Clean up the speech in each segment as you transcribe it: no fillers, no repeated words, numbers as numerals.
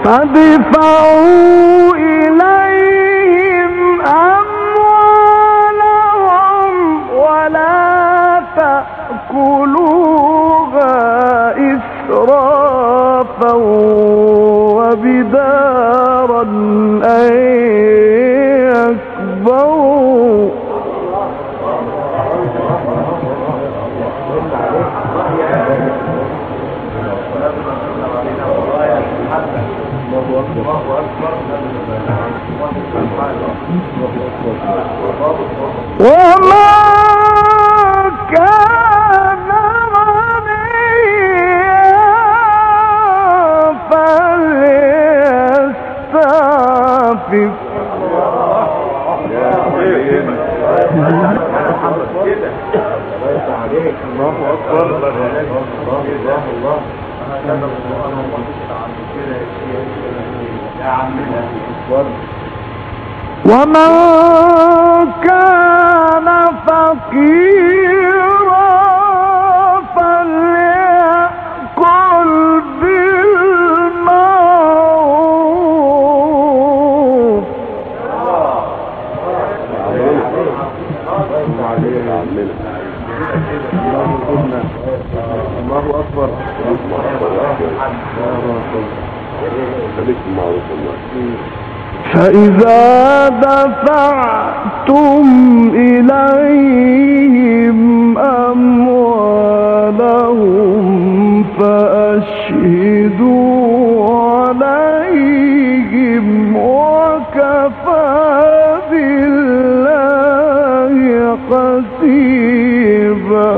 فادفعوا إليهم أموالهم ولا تأكلوها إسرافا وبدارا أن يكبروا وما كان غنيا فليستعفف ومن كان فقيرا فليأكل بالمعروف الله أكبر. فإذا دفعتم إليهم أموالهم فأشهدوا عليهم وكفى بالله حسيبا.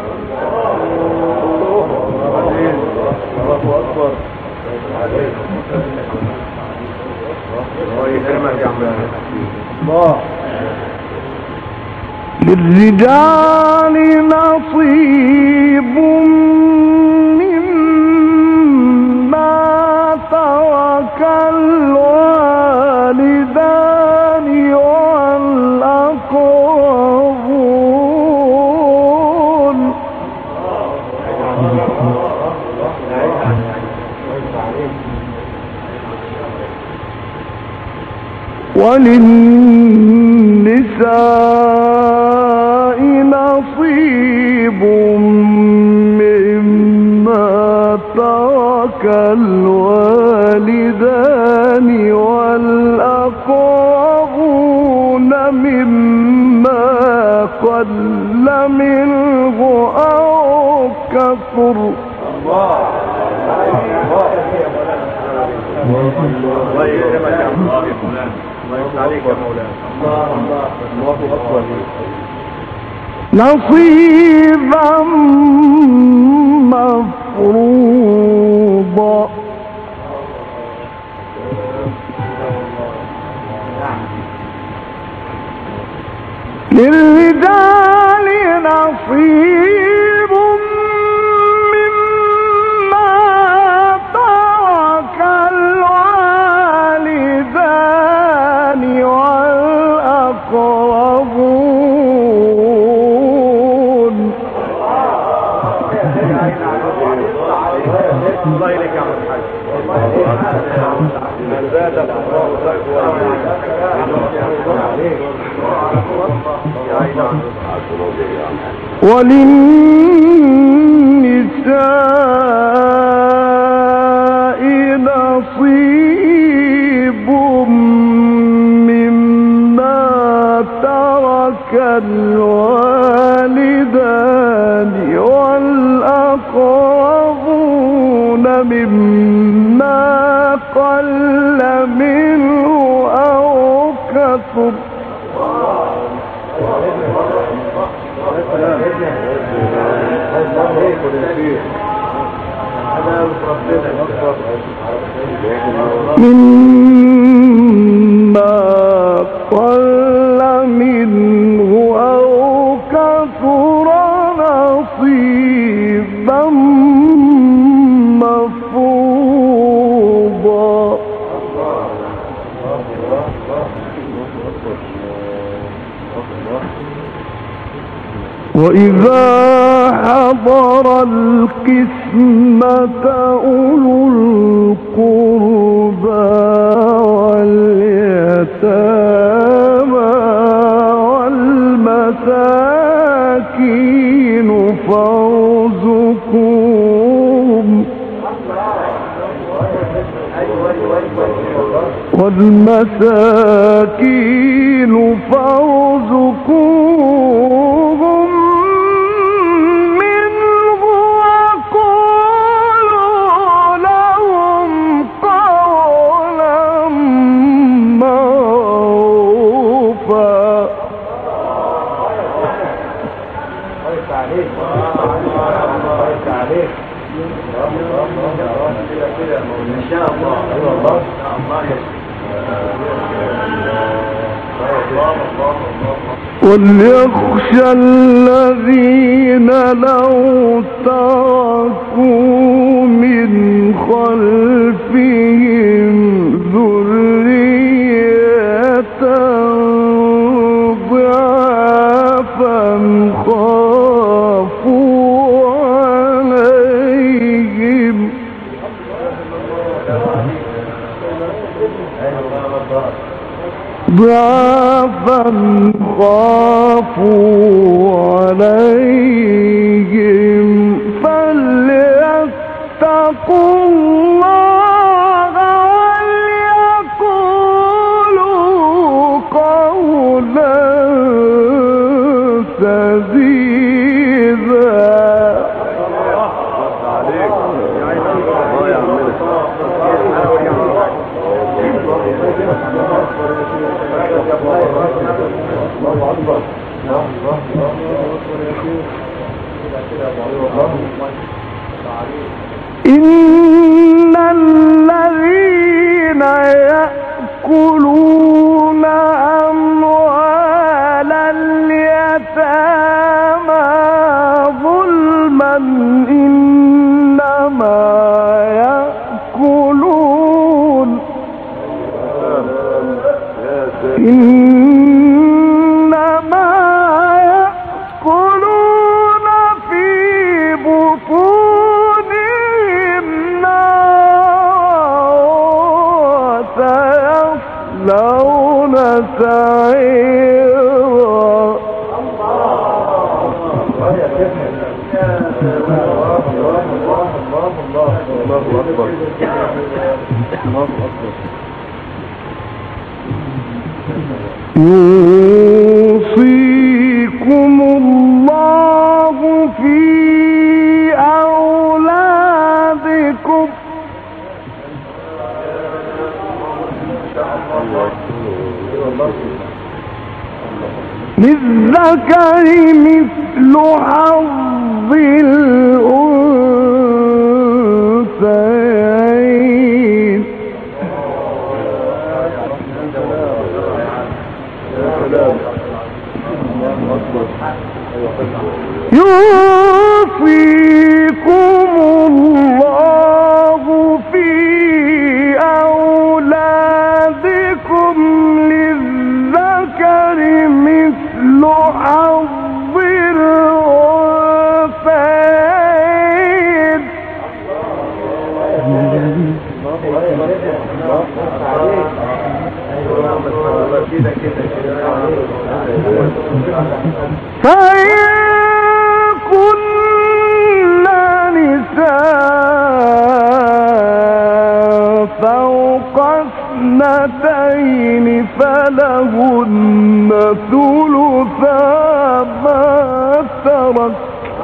للرجال نصيب مما ترك الوالدان والأقربون وللنساء نصيب مما ترك الوالدان والأقربون مما قل منه أو كثر. نصيبا مفروضا. للرجال نصيب مما ترك الوالدان والأقربون. الله إليك يا عم الحاج. من زادك الله وللنساء نصيب مما ترك الوالدان والأقربون مما قل منه أو كثر. مما قل منه أو كثر نصيبا مفروضا. وإذا حضر القسمة أولو القربى واليتامى والمساكين فارزقوهم منه وقولوا لهم قولا معروفا. وليخشى الذين لو تركوا من خلفهم ذرية ضعافا خافوا عليهم فليتقوا الله وليقولوا قولا سديدا. إن الذين يأكلون أموال اليتامى ظلما إنما يأكلون في بطونهم نارا سيصلون سعيرا. يوصيكم الله في أولادكم للذكر مثل حظ الأنثيين. يوصيكم الله في أولادكم للذكر مثل حظ الأنثيين. فإن كن نساء فوق اثنتين فلهن ثلثا ما ترك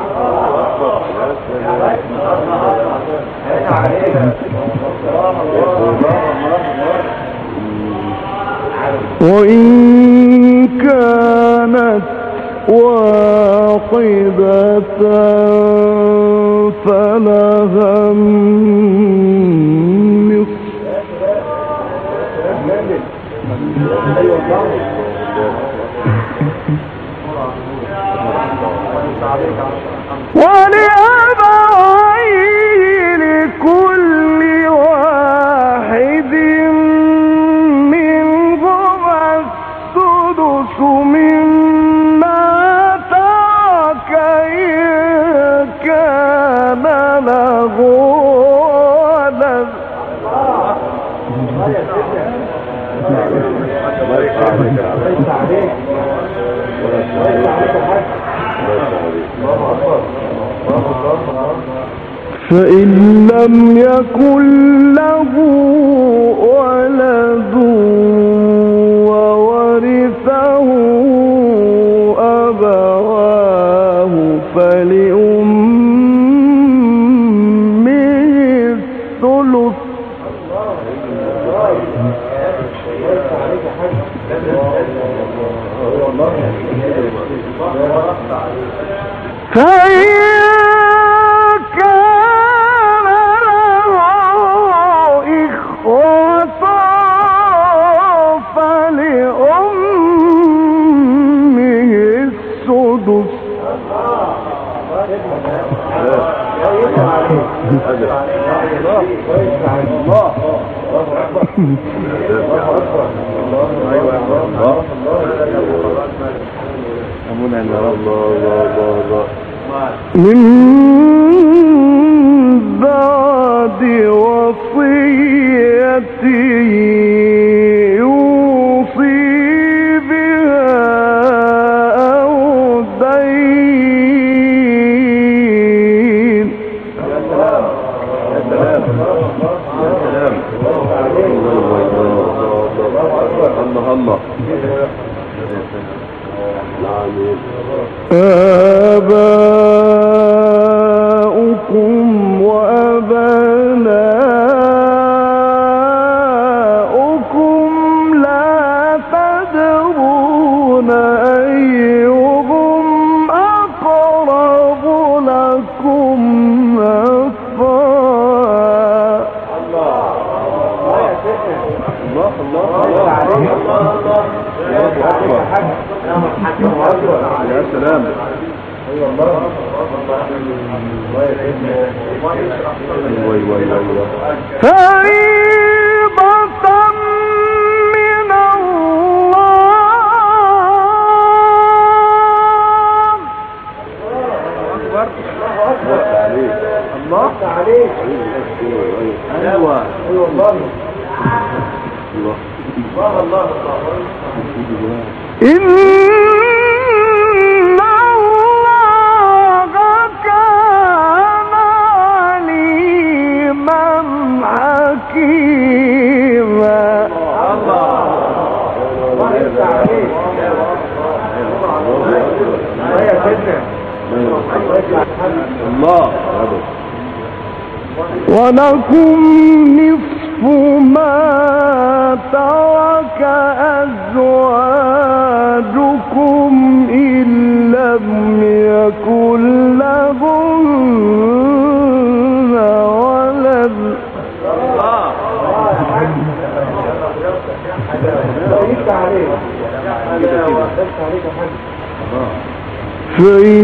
وإن كانت واحدة فلها النصف. ولأبويه لكل واحد منهما السدس مما ترك إن كان له ولد فإن لم يكن له ولد وورثه أبواه فلأمه الثلث. فإن كان له إخوة فلأمه السدس. من بعد وصية يوصي بها أو دين. الله آباؤكم وأبناؤكم لا تدرون أيهم أقرب لكم نفعا. يا سلام. فريضة من الله عليك. ايوه والله. الله إن الله كان عليما حكيما. الله. ولكم نصف ما ترك أزواجكم إن لم يكن لهن ولد. فإن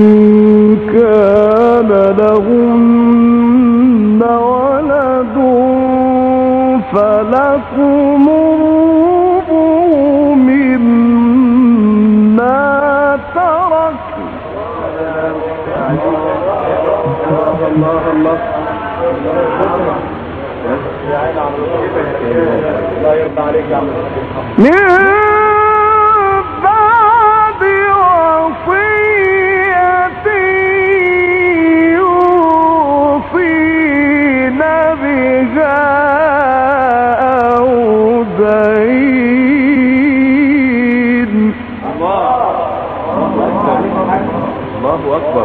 كان لهن ولد فلكم الربع مما ترك. الله من بعد وصية يوصين بها أو دين. الله أكبر.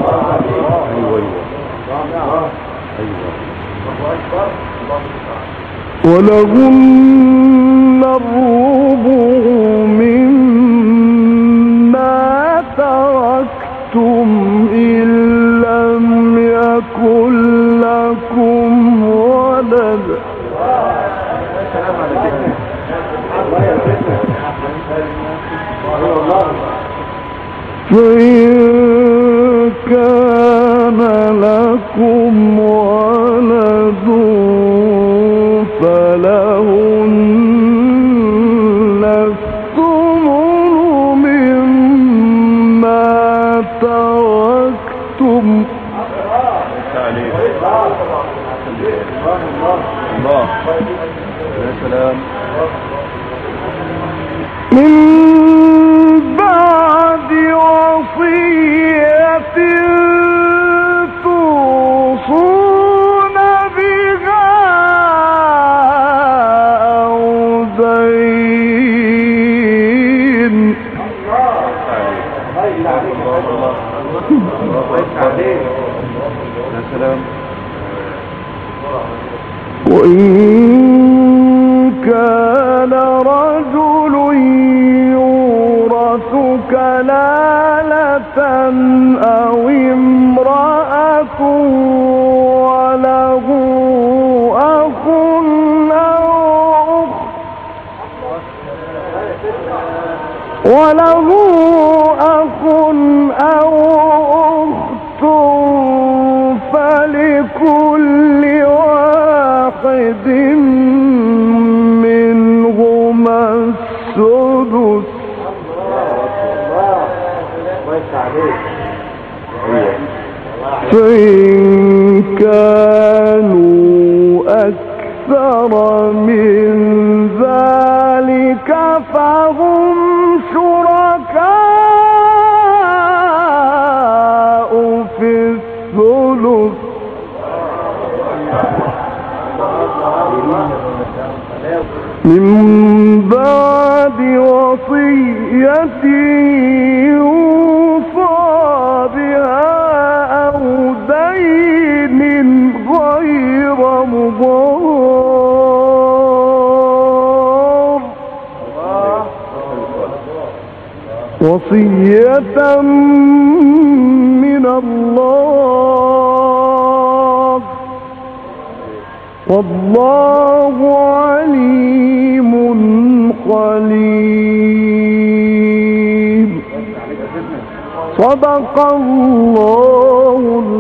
ولهن الربع مما تركتم إن لم يكن لكم ولد. فإن كان لكم ولد فلهن الثمن مما تركتم. الله يا سلام. من بعد وصية توصون يا سلام. وإن كان رجل يورث كلالة أو امرأة وله أخ أو أخت فلكل واحد منهما السدس فإن كانوا أكثر من ذلك فهم شركاء في الثلث من بعد وصية يوصى بها أو دين غير مضار وصية من الله والله عليم خبير. صدق الله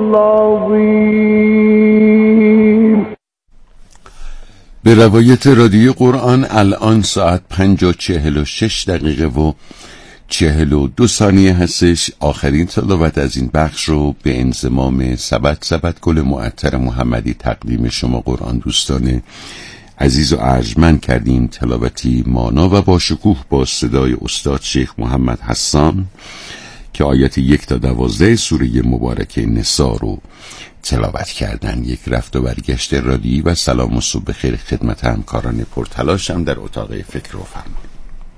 العظيم. به روایت رادیو قرآن الان ساعت 5:46 و 42 ثانیه هستش. آخرین تلاوت از این بخش رو به انضمام سبت گل معطر محمدی تقدیم شما قرآن دوستان عزیز و ارجمند کردیم. تلاوتی مانا و باشکوه با صدای استاد شیخ محمد حسان که آیات 1 تا 12 سوره مبارکه نساء رو تلاوت کردن. یک رفت و برگشت رادیویی و سلام و صبح بخیر خدمت همکاران پرتلاشم در اتاق فکر و فرمان.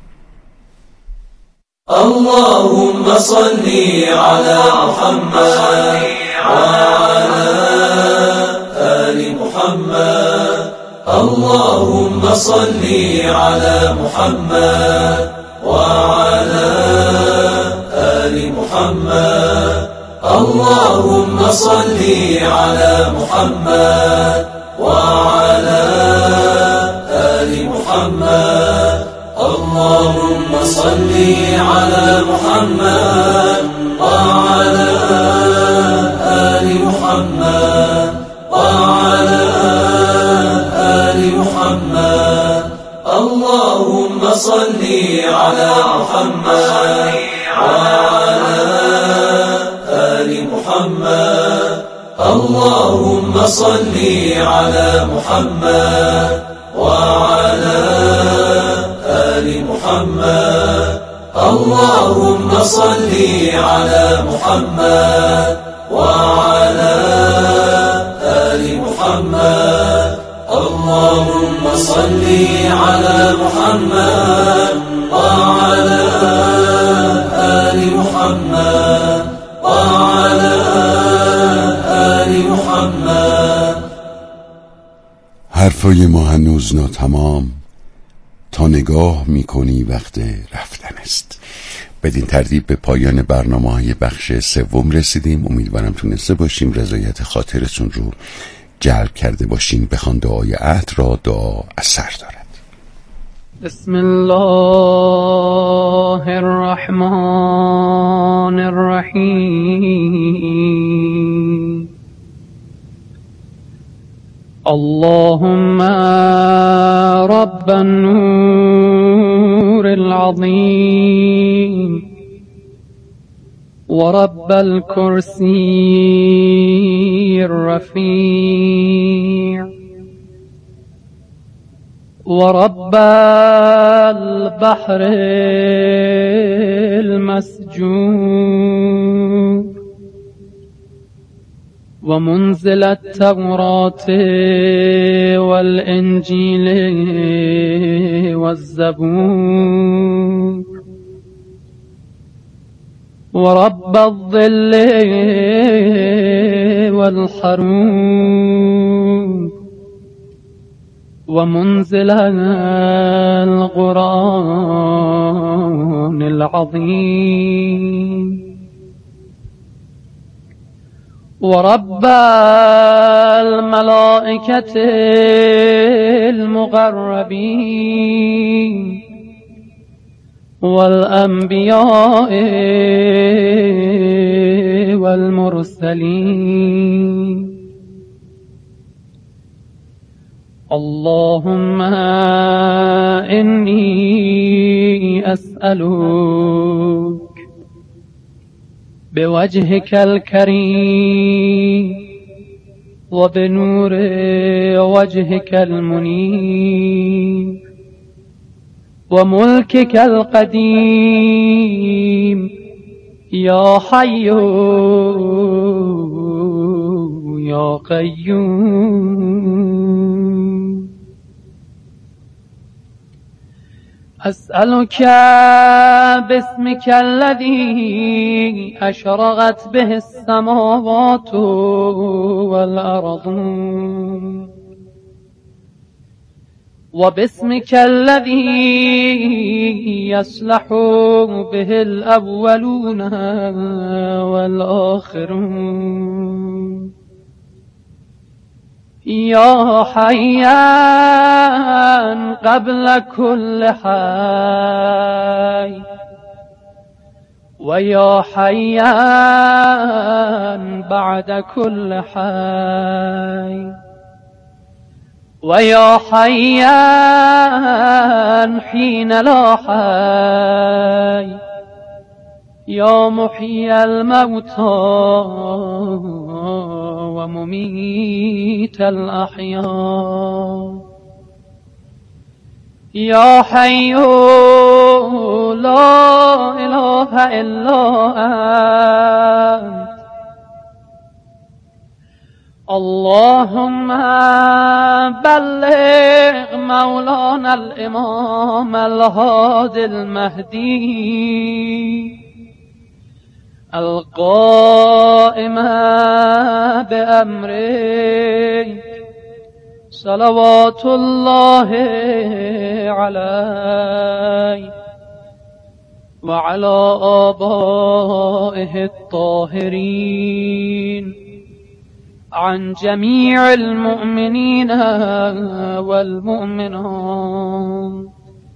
اللهم صل على محمد وعلى آل محمد. اللهم صل على محمد وعلى آل محمد. اللهم صل على محمد وعلى آل محمد. اللهم صل على محمد وعلى آل محمد وعلى آل محمد. اللهم صل على محمد وعلى آل محمد. اللهم صل على محمد وعلى آل محمد. اللهم صل على محمد وعلى آل محمد. اللهم صل على محمد وعلى آل محمد وعلى آل محمد. حرفای ما هنوز ناتمام تا نگاه میکنی وقت رفتن است. بدین ترتیب به پایان برنامه‌های بخش سوم رسیدیم. امیدوارم تونسته باشیم رضایت خاطرتون رو جلب کرده باشیم. بخوان دعای عهد را دعا اثر دارد. بسم الله الرحمن الرحیم. اللهم رب النور العظيم ورب الكرسي الرفيع ورب البحر المسجور ومنزل التوراة والإنجيل والزبور ورب الظل والحروب ومنزل القرآن العظيم ورب الملائكة المقربين والأنبياء والمرسلين اللهم إني أسألك بوجهك الكريم وبنور وجهك المنير وملكك القديم يا حي يا قيوم أسألك باسمك الذي أشرقت به السماوات والأرض وباسمك الذي يصلح به الأولون والآخرون يا حيان قبل كل حي ويا حيان بعد كل حي ويا حيان حين لا حي يا محيي الموتى ومميت الأحياء يا حي لا إله إلا أنت اللهم بلغ مولانا الإمام الهادي المهدي القائم بأمرك صلوات الله عليه وعلى آبائه الطاهرين عن جميع المؤمنين والمؤمنات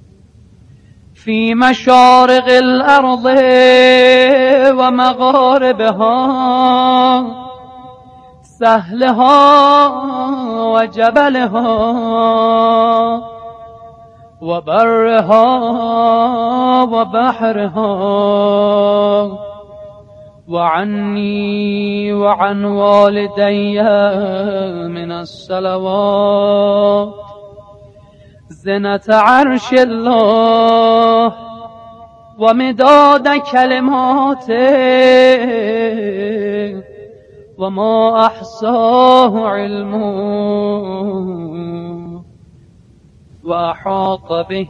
في مشارق الأرض ومغاربها سهلها وجبلها وبرها وبحرها وعني وعن والدي من الصلوات زنة عرش الله ومداد كلماته وما أحصاه علمه وأحاط به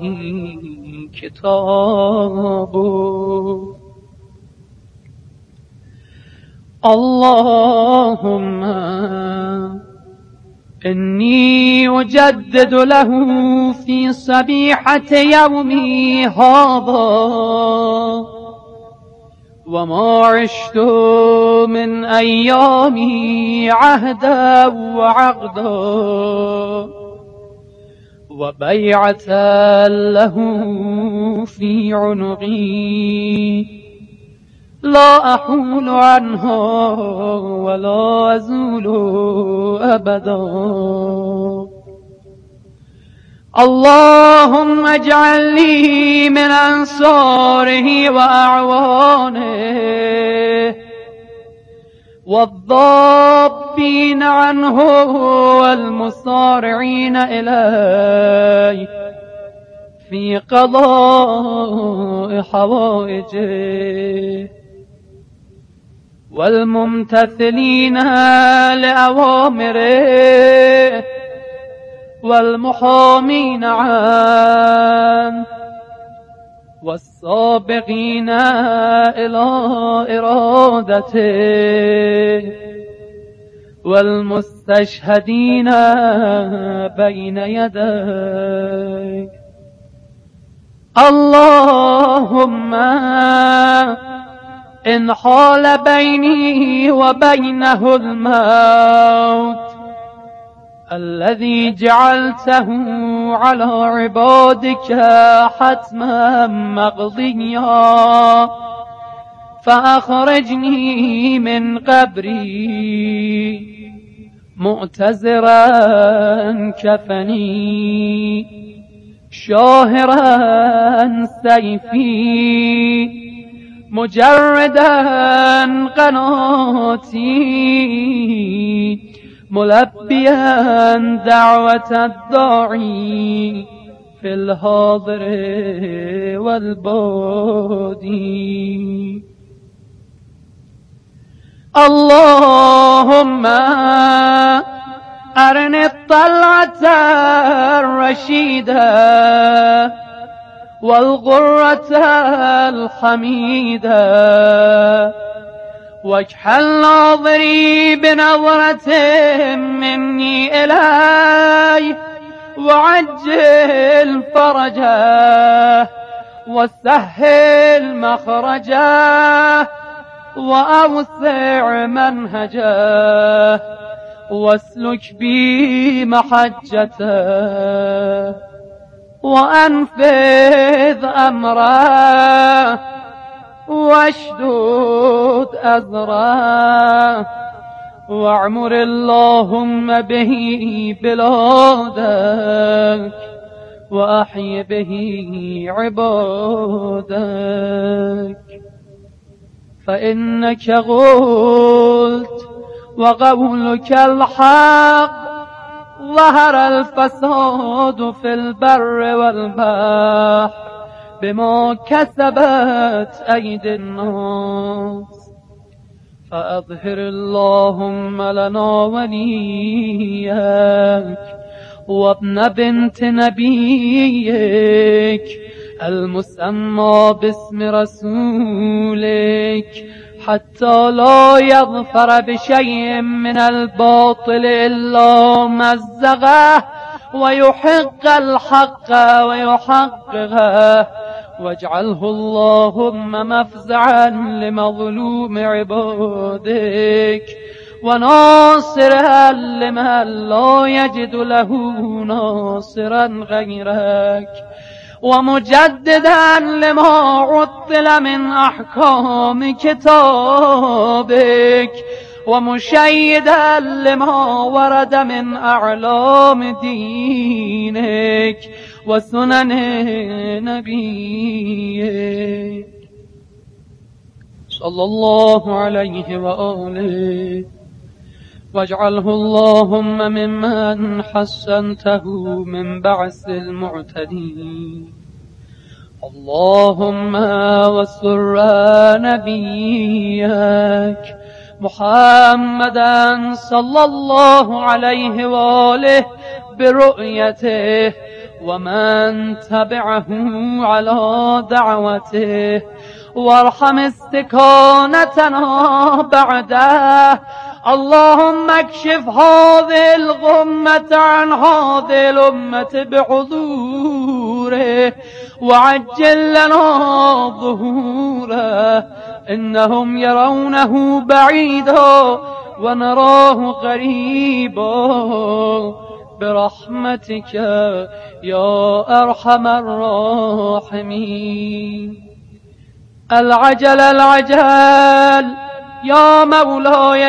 كتابه اللهم إني أجدد له في صبيحة يومي هذا وما عشت من أيامي عهدا وعقدا وبيعة له في عنقي لا أحول عنها ولا أزول أبدا اللهم اجعل لي من أنصاره وأعوانه والضابين عنه والمصارعين إليه في قضاء حوائجه والممتثلين لأوامره والمحامين عنه والسابقين إلى إرادته والمستشهدين بين يديك. اللهم إن حال بيني وبينه الموت الذي جعلته على عبادك حتما مقضيا فأخرجني من قبري مؤتزرا كفني شاهرا سيفي مجردا قناتي ملبيا دعوة الداعي في الحاضر والبادي. اللهم أرني الطلعة الرشيدة والغرة الحميدة واجعل ناظري بنظرة مني إليه وعجل فرجه وسهل مخرجه وأوسع منهجه واسلك بي محجته وأنفذ أمره واشدد أزره واعمر اللهم به بلادك وأحي به عبادك. فإنك قلت وقولك الحق ظهر الفساد في البر والبحر بما كسبت أيدي الناس. فأظهر اللهم لنا وليك وابن بنت نبيك المسمى باسم رسولك حتى لا يظفر بشيء من الباطل إلا مزغه ويحق الحق ويحققه. واجعله اللهم مفزعا لمظلوم عبادك وناصرا لمن لا يجد له ناصرا غيرك ومجددا لما عطل من أحكام كتابك ومشيدا لما ورد من أعلام دينك وسنن نبيك صلى الله عليه وآله. واجعله اللهم ممن حسنته من بعث المعتدين. اللهم وسر نبيك محمدا صلى الله عليه وآله برؤيته ومن تبعه على دعوته وارحم استكانتنا بعده. اللهم اكشف هذه الغمة عن هذه الأمة بحضوره وعجل لنا ظهوره. إنهم يرونه بعيدا ونراه قريبا برحمتك يا أرحم الراحمين. العجل العجل يا مولاي